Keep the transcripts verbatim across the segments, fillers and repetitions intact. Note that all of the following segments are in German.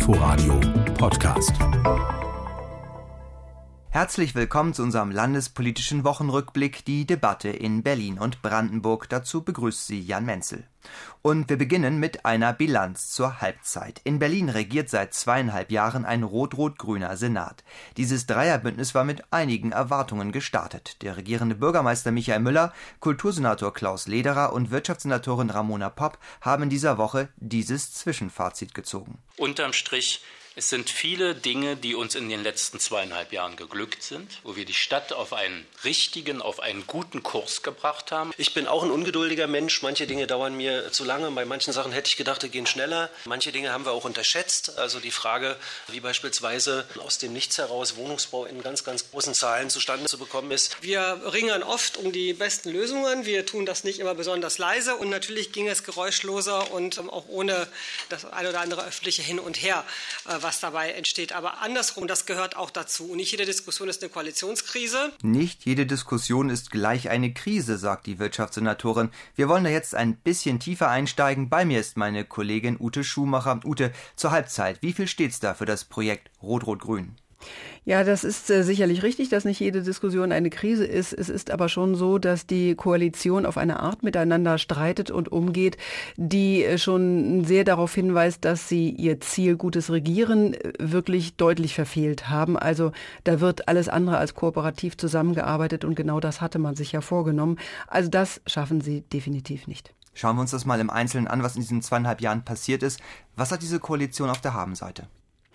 Inforadio Podcast. Herzlich willkommen zu unserem landespolitischen Wochenrückblick, die Debatte in Berlin und Brandenburg. Dazu begrüßt Sie Jan Menzel. Und wir beginnen mit einer Bilanz zur Halbzeit. In Berlin regiert seit zweieinhalb Jahren ein rot-rot-grüner Senat. Dieses Dreierbündnis war mit einigen Erwartungen gestartet. Der regierende Bürgermeister Michael Müller, Kultursenator Klaus Lederer und Wirtschaftssenatorin Ramona Popp haben in dieser Woche dieses Zwischenfazit gezogen. Unterm Strich: Es sind viele Dinge, die uns in den letzten zweieinhalb Jahren geglückt sind, wo wir die Stadt auf einen richtigen, auf einen guten Kurs gebracht haben. Ich bin auch ein ungeduldiger Mensch. Manche Dinge dauern mir zu lange. Bei manchen Sachen hätte ich gedacht, die gehen schneller. Manche Dinge haben wir auch unterschätzt. Also die Frage, wie beispielsweise aus dem Nichts heraus Wohnungsbau in ganz, ganz großen Zahlen zustande zu bekommen ist. Wir ringen oft um die besten Lösungen. Wir tun das nicht immer besonders leise. Und natürlich ging es geräuschloser und auch ohne das ein oder andere öffentliche Hin und Her, was dabei entsteht. Aber andersrum, das gehört auch dazu. Und nicht jede Diskussion ist eine Koalitionskrise. Nicht jede Diskussion ist gleich eine Krise, sagt die Wirtschaftssenatorin. Wir wollen da jetzt ein bisschen tiefer einsteigen. Bei mir ist meine Kollegin Ute Schumacher. Ute, zur Halbzeit, wie viel steht's da für das Projekt Rot-Rot-Grün? Ja, das ist äh, sicherlich richtig, dass nicht jede Diskussion eine Krise ist. Es ist aber schon so, dass die Koalition auf eine Art miteinander streitet und umgeht, die äh, schon sehr darauf hinweist, dass sie ihr Ziel gutes Regieren äh, wirklich deutlich verfehlt haben. Also da wird alles andere als kooperativ zusammengearbeitet und genau das hatte man sich ja vorgenommen. Also das schaffen sie definitiv nicht. Schauen wir uns das mal im Einzelnen an, was in diesen zweieinhalb Jahren passiert ist. Was hat diese Koalition auf der Habenseite?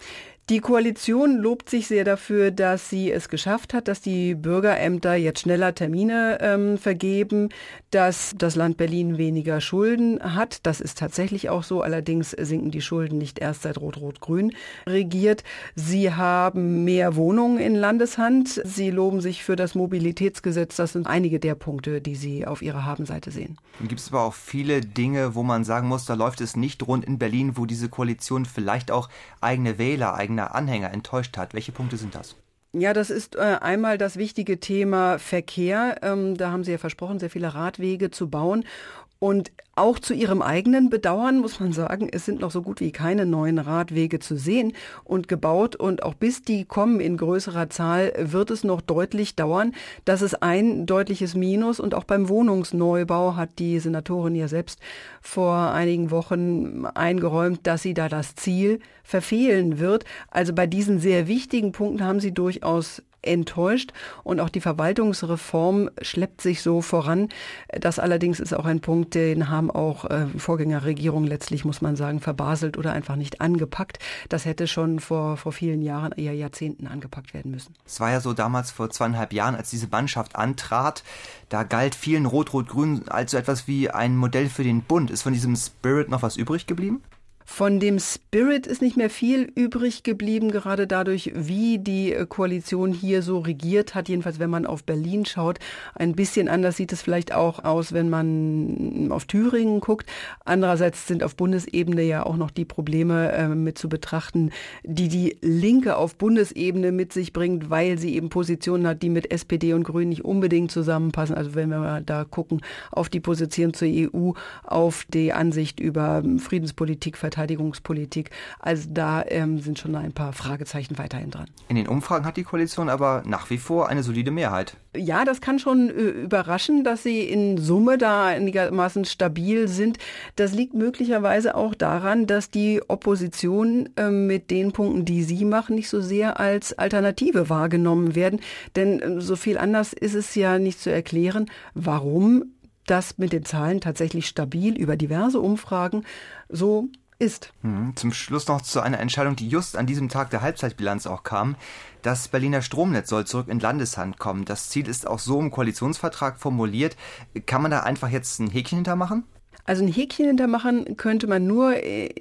Die Koalition lobt sich sehr dafür, dass sie es geschafft hat, dass die Bürgerämter jetzt schneller Termine ähm, vergeben, dass das Land Berlin weniger Schulden hat. Das ist tatsächlich auch so. Allerdings sinken die Schulden nicht erst seit Rot-Rot-Grün regiert. Sie haben mehr Wohnungen in Landeshand. Sie loben sich für das Mobilitätsgesetz. Das sind einige der Punkte, die sie auf ihrer Habenseite sehen. Dann gibt es aber auch viele Dinge, wo man sagen muss, da läuft es nicht rund in Berlin, wo diese Koalition vielleicht auch eigene Wähler, eigene Anhänger enttäuscht hat. Welche Punkte sind das? Ja, das ist äh, einmal das wichtige Thema Verkehr. Ähm, da haben Sie ja versprochen, sehr viele Radwege zu bauen. Und auch zu ihrem eigenen Bedauern muss man sagen, es sind noch so gut wie keine neuen Radwege zu sehen und gebaut. Und auch bis die kommen in größerer Zahl, wird es noch deutlich dauern. Das ist ein deutliches Minus. Und auch beim Wohnungsneubau hat die Senatorin ja selbst vor einigen Wochen eingeräumt, dass sie da das Ziel verfehlen wird. Also bei diesen sehr wichtigen Punkten haben sie durchaus enttäuscht und auch die Verwaltungsreform schleppt sich so voran. Das allerdings ist auch ein Punkt, den haben auch äh, Vorgängerregierungen letztlich, muss man sagen, verbaselt oder einfach nicht angepackt. Das hätte schon vor, vor vielen Jahren, eher Jahrzehnten angepackt werden müssen. Es war ja so damals vor zweieinhalb Jahren, als diese Mannschaft antrat, da galt vielen Rot-Rot-Grün als so etwas wie ein Modell für den Bund. Ist von diesem Spirit noch was übrig geblieben? Von dem Spirit ist nicht mehr viel übrig geblieben, gerade dadurch, wie die Koalition hier so regiert hat. Jedenfalls, wenn man auf Berlin schaut. Ein bisschen anders sieht es vielleicht auch aus, wenn man auf Thüringen guckt. Andererseits sind auf Bundesebene ja auch noch die Probleme äh, mit zu betrachten, die die Linke auf Bundesebene mit sich bringt, weil sie eben Positionen hat, die mit S P D und Grünen nicht unbedingt zusammenpassen. Also wenn wir mal da gucken auf die Position zur E U, auf die Ansicht über Friedenspolitik, Verteidigungspolitik, Verteidigungspolitik. Also da ähm, sind schon ein paar Fragezeichen weiterhin dran. In den Umfragen hat die Koalition aber nach wie vor eine solide Mehrheit. Ja, das kann schon äh, überraschen, dass sie in Summe da einigermaßen stabil sind. Das liegt möglicherweise auch daran, dass die Opposition äh, mit den Punkten, die sie machen, nicht so sehr als Alternative wahrgenommen werden. Denn äh, so viel anders ist es ja nicht zu erklären, warum das mit den Zahlen tatsächlich stabil über diverse Umfragen so ist. Zum Schluss noch zu einer Entscheidung, die just an diesem Tag der Halbzeitbilanz auch kam. Das Berliner Stromnetz soll zurück in Landeshand kommen. Das Ziel ist auch so im Koalitionsvertrag formuliert. Kann man da einfach jetzt ein Häkchen hintermachen? Also ein Häkchen hintermachen könnte man nur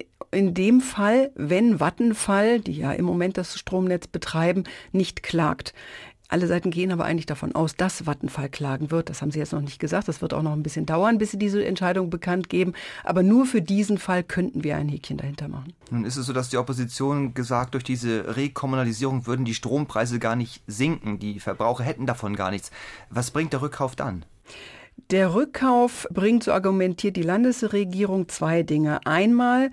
in dem Fall, wenn Vattenfall, die ja im Moment das Stromnetz betreiben, nicht klagt. Alle Seiten gehen aber eigentlich davon aus, dass Vattenfall klagen wird. Das haben sie jetzt noch nicht gesagt. Das wird auch noch ein bisschen dauern, bis sie diese Entscheidung bekannt geben. Aber nur für diesen Fall könnten wir ein Häkchen dahinter machen. Nun ist es so, dass die Opposition gesagt, durch diese Rekommunalisierung würden die Strompreise gar nicht sinken. Die Verbraucher hätten davon gar nichts. Was bringt der Rückkauf dann? Der Rückkauf bringt, so argumentiert die Landesregierung, zwei Dinge. Einmal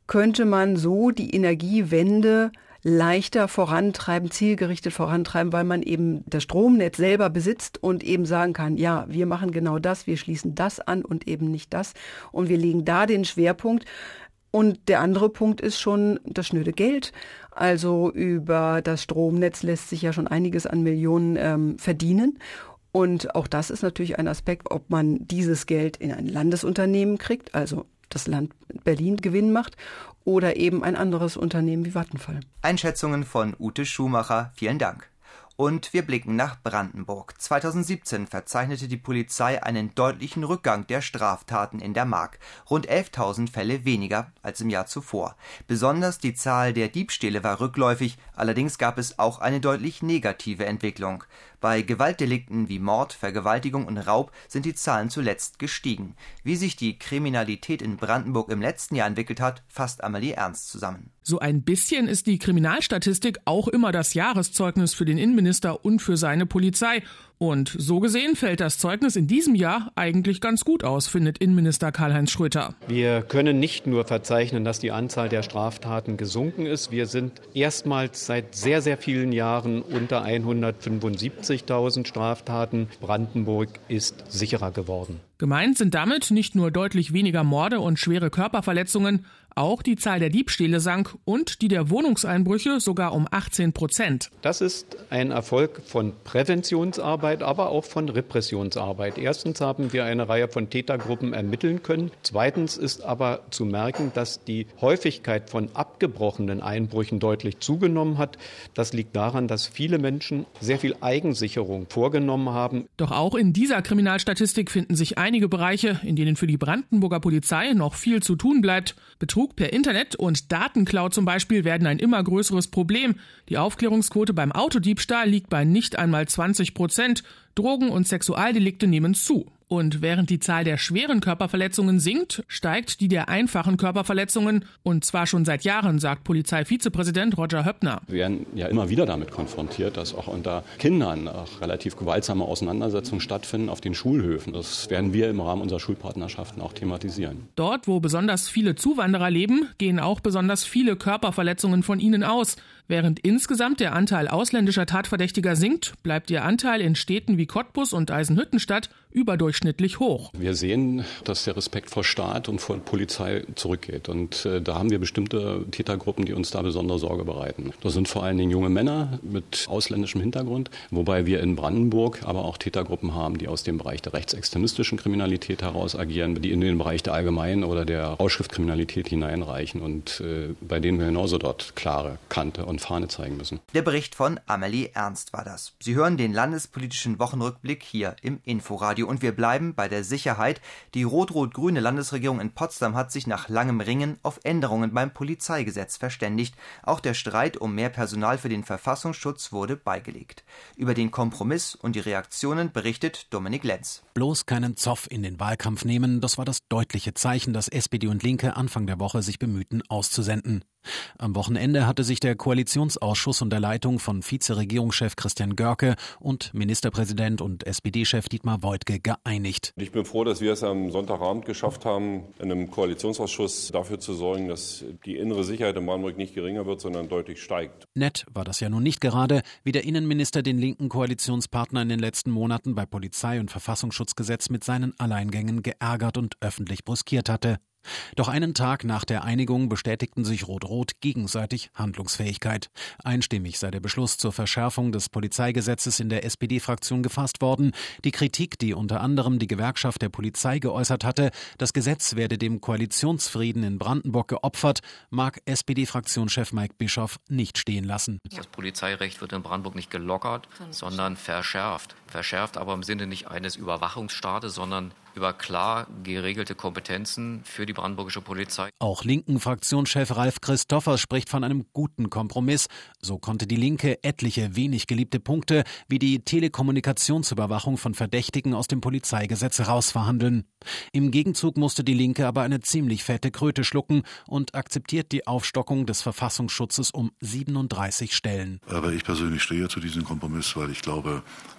könnte man so die Energiewende leichter vorantreiben, zielgerichtet vorantreiben, weil man eben das Stromnetz selber besitzt und eben sagen kann, ja, wir machen genau das, wir schließen das an und eben nicht das und wir legen da den Schwerpunkt. Und der andere Punkt ist schon das schnöde Geld. Also über das Stromnetz lässt sich ja schon einiges an Millionen ähm, verdienen. Und auch das ist natürlich ein Aspekt, ob man dieses Geld in ein Landesunternehmen kriegt, also das Land Berlin Gewinn macht, oder eben ein anderes Unternehmen wie Vattenfall. Einschätzungen von Ute Schumacher, vielen Dank. Und wir blicken nach Brandenburg. zweitausendsiebzehn verzeichnete die Polizei einen deutlichen Rückgang der Straftaten in der Mark. Rund elftausend Fälle weniger als im Jahr zuvor. Besonders die Zahl der Diebstähle war rückläufig, allerdings gab es auch eine deutlich negative Entwicklung. Bei Gewaltdelikten wie Mord, Vergewaltigung und Raub sind die Zahlen zuletzt gestiegen. Wie sich die Kriminalität in Brandenburg im letzten Jahr entwickelt hat, fasst Amelie Ernst zusammen. So ein bisschen ist die Kriminalstatistik auch immer das Jahreszeugnis für den Innenminister und für seine Polizei. Und so gesehen fällt das Zeugnis in diesem Jahr eigentlich ganz gut aus, findet Innenminister Karl-Heinz Schröter. Wir können nicht nur verzeichnen, dass die Anzahl der Straftaten gesunken ist. Wir sind erstmals seit sehr, sehr vielen Jahren unter hundertfünfundsiebzigtausend Straftaten. Brandenburg ist sicherer geworden. Gemeint sind damit nicht nur deutlich weniger Morde und schwere Körperverletzungen, auch die Zahl der Diebstähle sank und die der Wohnungseinbrüche sogar um achtzehn Prozent. Das ist ein Erfolg von Präventionsarbeit, aber auch von Repressionsarbeit. Erstens haben wir eine Reihe von Tätergruppen ermitteln können. Zweitens ist aber zu merken, dass die Häufigkeit von abgebrochenen Einbrüchen deutlich zugenommen hat. Das liegt daran, dass viele Menschen sehr viel Eigensicherung vorgenommen haben. Doch auch in dieser Kriminalstatistik finden sich einige Bereiche, in denen für die Brandenburger Polizei noch viel zu tun bleibt. Betrug per Internet und Datenklau zum Beispiel werden ein immer größeres Problem. Die Aufklärungsquote beim Autodiebstahl liegt bei nicht einmal zwanzig Prozent. Drogen- und Sexualdelikte nehmen zu. Und während die Zahl der schweren Körperverletzungen sinkt, steigt die der einfachen Körperverletzungen. Und zwar schon seit Jahren, sagt Polizeivizepräsident Roger Höppner. Wir werden ja immer wieder damit konfrontiert, dass auch unter Kindern auch relativ gewaltsame Auseinandersetzungen stattfinden auf den Schulhöfen. Das werden wir im Rahmen unserer Schulpartnerschaften auch thematisieren. Dort, wo besonders viele Zuwanderer leben, gehen auch besonders viele Körperverletzungen von ihnen aus. Während insgesamt der Anteil ausländischer Tatverdächtiger sinkt, bleibt ihr Anteil in Städten wie Cottbus und Eisenhüttenstadt überdurchschnittlich hoch. Wir sehen, dass der Respekt vor Staat und vor Polizei zurückgeht. Und äh, da haben wir bestimmte Tätergruppen, die uns da besondere Sorge bereiten. Das sind vor allen Dingen junge Männer mit ausländischem Hintergrund, wobei wir in Brandenburg aber auch Tätergruppen haben, die aus dem Bereich der rechtsextremistischen Kriminalität heraus agieren, die in den Bereich der allgemeinen oder der Rauschgiftkriminalität hineinreichen und äh, bei denen wir genauso dort klare Kante und Fahne zeigen müssen. Der Bericht von Amelie Ernst war das. Sie hören den landespolitischen Wochenrückblick hier im Inforadio. Und wir bleiben bei der Sicherheit. Die rot-rot-grüne Landesregierung in Potsdam hat sich nach langem Ringen auf Änderungen beim Polizeigesetz verständigt. Auch der Streit um mehr Personal für den Verfassungsschutz wurde beigelegt. Über den Kompromiss und die Reaktionen berichtet Dominik Lenz. Bloß keinen Zoff in den Wahlkampf nehmen, das war das deutliche Zeichen, das S P D und Linke Anfang der Woche sich bemühten auszusenden. Am Wochenende hatte sich der Koalitionsausschuss unter Leitung von Vizeregierungschef Christian Görke und Ministerpräsident und S P D-Chef Dietmar Woidke geeinigt. Ich bin froh, dass wir es am Sonntagabend geschafft haben, in einem Koalitionsausschuss dafür zu sorgen, dass die innere Sicherheit in Brandenburg nicht geringer wird, sondern deutlich steigt. Nett war das ja nun nicht gerade, wie der Innenminister den linken Koalitionspartner in den letzten Monaten bei Polizei- und Verfassungsschutzgesetz mit seinen Alleingängen geärgert und öffentlich brüskiert hatte. Doch einen Tag nach der Einigung bestätigten sich Rot-Rot gegenseitig Handlungsfähigkeit. Einstimmig sei der Beschluss zur Verschärfung des Polizeigesetzes in der S P D-Fraktion gefasst worden. Die Kritik, die unter anderem die Gewerkschaft der Polizei geäußert hatte, das Gesetz werde dem Koalitionsfrieden in Brandenburg geopfert, mag S P D-Fraktionschef Mike Bischoff nicht stehen lassen. Das Polizeirecht wird in Brandenburg nicht gelockert, sondern verschärft. Verschärft aber im Sinne nicht eines Überwachungsstaates, sondern über klar geregelte Kompetenzen für die brandenburgische Polizei. Auch linken Fraktionschef Ralf Christoffers spricht von einem guten Kompromiss. So konnte die Linke etliche wenig geliebte Punkte wie die Telekommunikationsüberwachung von Verdächtigen aus dem Polizeigesetz rausverhandeln. Im Gegenzug musste die Linke aber eine ziemlich fette Kröte schlucken und akzeptiert die Aufstockung des Verfassungsschutzes um siebenunddreißig Stellen. Aber ich persönlich stehe zu diesem Kompromiss, weil ich glaube,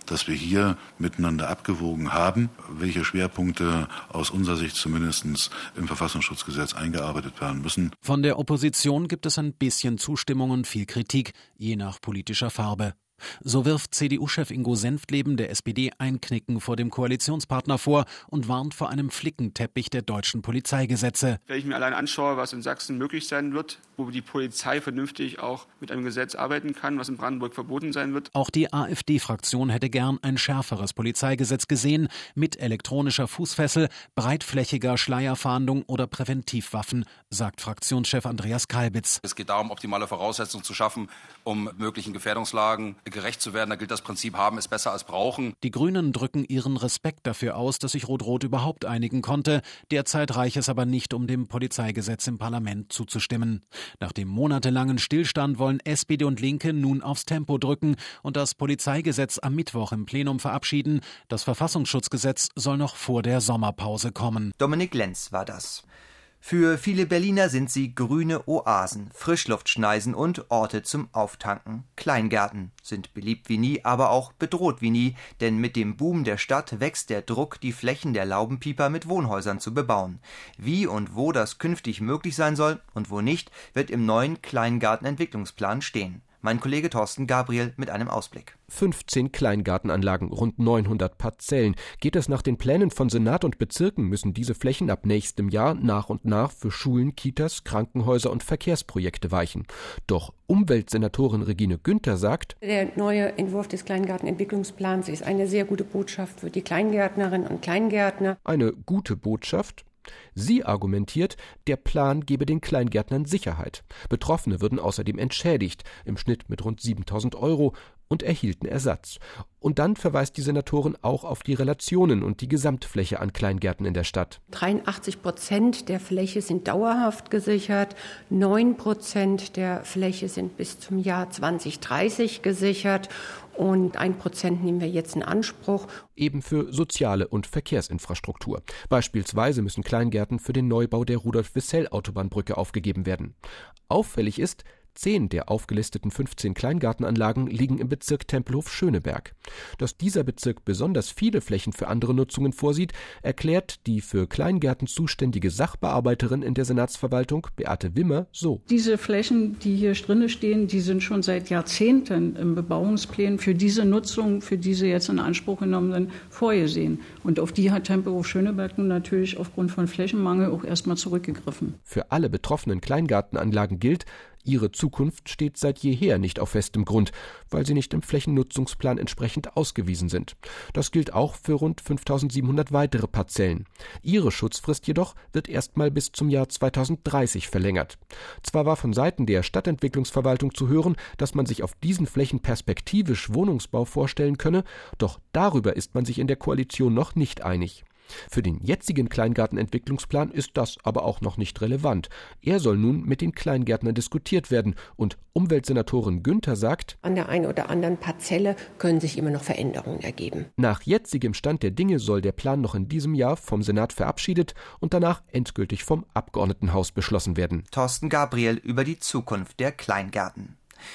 dass wir hier miteinander abgewogen haben, welche Schwerpunkte aus unserer Sicht zumindest im Verfassungsschutzgesetz eingearbeitet werden müssen. Von der Opposition gibt es ein bisschen Zustimmung und viel Kritik, je nach politischer Farbe. So wirft C D U-Chef Ingo Senftleben der S P D ein Knicken vor dem Koalitionspartner vor und warnt vor einem Flickenteppich der deutschen Polizeigesetze. Wenn ich mir allein anschaue, was in Sachsen möglich sein wird, wo die Polizei vernünftig auch mit einem Gesetz arbeiten kann, was in Brandenburg verboten sein wird. Auch die AfD-Fraktion hätte gern ein schärferes Polizeigesetz gesehen, mit elektronischer Fußfessel, breitflächiger Schleierfahndung oder Präventivwaffen, sagt Fraktionschef Andreas Kalbitz. Es geht darum, optimale Voraussetzungen zu schaffen, um möglichen Gefährdungslagen gerecht zu werden. Da gilt das Prinzip, haben ist besser als brauchen. Die Grünen drücken ihren Respekt dafür aus, dass sich Rot-Rot überhaupt einigen konnte. Derzeit reiche es aber nicht, um dem Polizeigesetz im Parlament zuzustimmen. Nach dem monatelangen Stillstand wollen S P D und Linke nun aufs Tempo drücken und das Polizeigesetz am Mittwoch im Plenum verabschieden. Das Verfassungsschutzgesetz soll noch vor der Sommerpause kommen. Dominik Lenz war das. Für viele Berliner sind sie grüne Oasen, Frischluftschneisen und Orte zum Auftanken. Kleingärten sind beliebt wie nie, aber auch bedroht wie nie, denn mit dem Boom der Stadt wächst der Druck, die Flächen der Laubenpieper mit Wohnhäusern zu bebauen. Wie und wo das künftig möglich sein soll und wo nicht, wird im neuen Kleingartenentwicklungsplan stehen. Mein Kollege Thorsten Gabriel mit einem Ausblick. fünfzehn Kleingartenanlagen, rund neunhundert Parzellen. Geht es nach den Plänen von Senat und Bezirken, müssen diese Flächen ab nächstem Jahr nach und nach für Schulen, Kitas, Krankenhäuser und Verkehrsprojekte weichen. Doch Umweltsenatorin Regine Günther sagt: Der neue Entwurf des Kleingartenentwicklungsplans ist eine sehr gute Botschaft für die Kleingärtnerinnen und Kleingärtner. Eine gute Botschaft? Sie argumentiert, der Plan gebe den Kleingärtnern Sicherheit. Betroffene würden außerdem entschädigt, im Schnitt mit rund siebentausend Euro, und erhielten Ersatz. Und dann verweist die Senatorin auch auf die Relationen und die Gesamtfläche an Kleingärten in der Stadt. dreiundachtzig Prozent der Fläche sind dauerhaft gesichert, neun Prozent der Fläche sind bis zum Jahr zwanzig dreißig gesichert und ein Prozent nehmen wir jetzt in Anspruch. Eben für soziale und Verkehrsinfrastruktur. Beispielsweise müssen Kleingärten für den Neubau der Rudolf-Wissell-Autobahnbrücke aufgegeben werden. Auffällig ist, Zehn der aufgelisteten fünfzehn Kleingartenanlagen liegen im Bezirk Tempelhof-Schöneberg. Dass dieser Bezirk besonders viele Flächen für andere Nutzungen vorsieht, erklärt die für Kleingärten zuständige Sachbearbeiterin in der Senatsverwaltung, Beate Wimmer, so. Diese Flächen, die hier drin stehen, die sind schon seit Jahrzehnten im Bebauungsplan für diese Nutzung, für diese jetzt in Anspruch genommenen, vorgesehen. Und auf die hat Tempelhof-Schöneberg nun natürlich aufgrund von Flächenmangel auch erstmal zurückgegriffen. Für alle betroffenen Kleingartenanlagen gilt, ihre Zukunft steht seit jeher nicht auf festem Grund, weil sie nicht im Flächennutzungsplan entsprechend ausgewiesen sind. Das gilt auch für rund fünftausendsiebenhundert weitere Parzellen. Ihre Schutzfrist jedoch wird erstmal bis zum Jahr zweitausenddreißig verlängert. Zwar war von Seiten der Stadtentwicklungsverwaltung zu hören, dass man sich auf diesen Flächen perspektivisch Wohnungsbau vorstellen könne, doch darüber ist man sich in der Koalition noch nicht einig. Für den jetzigen Kleingartenentwicklungsplan ist das aber auch noch nicht relevant. Er soll nun mit den Kleingärtnern diskutiert werden und Umweltsenatorin Günther sagt: An der einen oder anderen Parzelle können sich immer noch Veränderungen ergeben. Nach jetzigem Stand der Dinge soll der Plan noch in diesem Jahr vom Senat verabschiedet und danach endgültig vom Abgeordnetenhaus beschlossen werden. Thorsten Gabriel über die Zukunft der Kleingärten.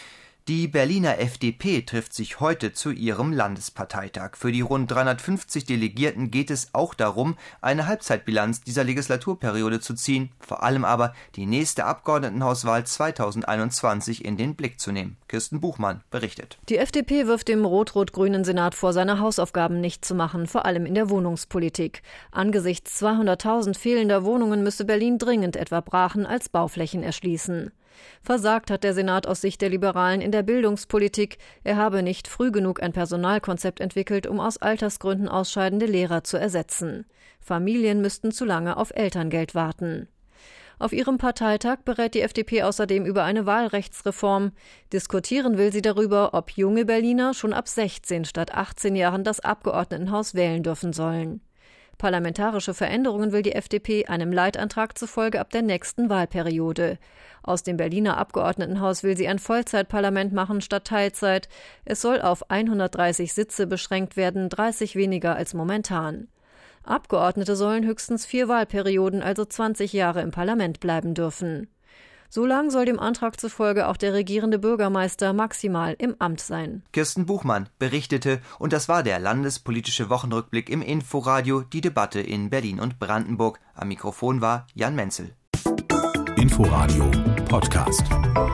Die Berliner F D P trifft sich heute zu ihrem Landesparteitag. Für die rund dreihundertfünfzig Delegierten geht es auch darum, eine Halbzeitbilanz dieser Legislaturperiode zu ziehen, vor allem aber die nächste Abgeordnetenhauswahl zweitausendeinundzwanzig in den Blick zu nehmen. Kirsten Buchmann berichtet. Die F D P wirft dem rot-rot-grünen Senat vor, seine Hausaufgaben nicht zu machen, vor allem in der Wohnungspolitik. Angesichts zweihunderttausend fehlender Wohnungen müsse Berlin dringend etwa Brachen als Bauflächen erschließen. Versagt hat der Senat aus Sicht der Liberalen in der Bildungspolitik. Er habe nicht früh genug ein Personalkonzept entwickelt, um aus Altersgründen ausscheidende Lehrer zu ersetzen. Familien müssten zu lange auf Elterngeld warten. Auf ihrem Parteitag berät die F D P außerdem über eine Wahlrechtsreform. Diskutieren will sie darüber, ob junge Berliner schon ab sechzehn statt achtzehn Jahren das Abgeordnetenhaus wählen dürfen sollen. Parlamentarische Veränderungen will die F D P einem Leitantrag zufolge ab der nächsten Wahlperiode. Aus dem Berliner Abgeordnetenhaus will sie ein Vollzeitparlament machen statt Teilzeit. Es soll auf hundertdreißig Sitze beschränkt werden, dreißig weniger als momentan. Abgeordnete sollen höchstens vier Wahlperioden, also zwanzig Jahre im Parlament bleiben dürfen. So lang soll dem Antrag zufolge auch der regierende Bürgermeister maximal im Amt sein. Kirsten Buchmann berichtete, und das war der landespolitische Wochenrückblick im Inforadio, die Debatte in Berlin und Brandenburg. Am Mikrofon war Jan Menzel. Inforadio Podcast.